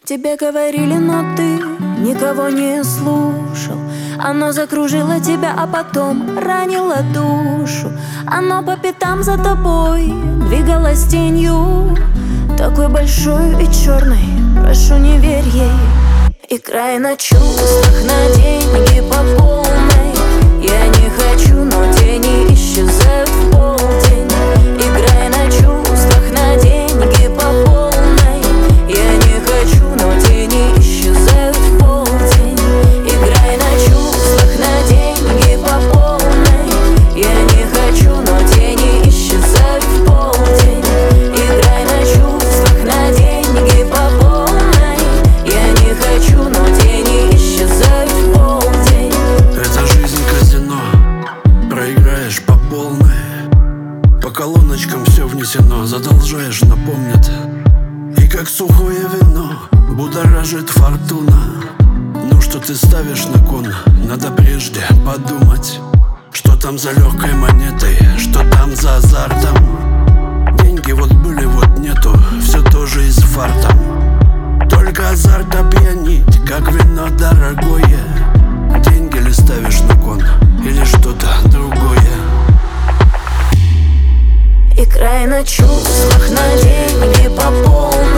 Тебе говорили, но ты никого не слушал. Оно закружило тебя, а потом ранило душу. Оно по пятам за тобой двигалось тенью, такой большой и черной, прошу, не верь ей. Играй на чувствах, на деньги по полной. Я не хочу, но тени исчезают в полдень. Играй на чувствах, на деньги по полной. Я не хочу, но тени исчезают в полдень. Играй на чувствах, на деньги по полной. Я не хочу, но тени исчезают в полдень. Играй на чувствах, на деньги по полной. Я не хочу, но тени исчезают в полдень. Это жизнь казино, проиграешь по полной. По колоночкам все внесено, задолжаешь, напомнят. И как сухое вино будоражит фортуна. Ну что ты ставишь на кон, надо прежде подумать. Что там за легкой монетой, что там за азартом. Деньги вот были, вот нету, все тоже и с фартом. Только азарт опьянить, как вино дорогое. Деньги ли ставишь на кон, или что-то другое? Играй на чувствах, на деньги по полной.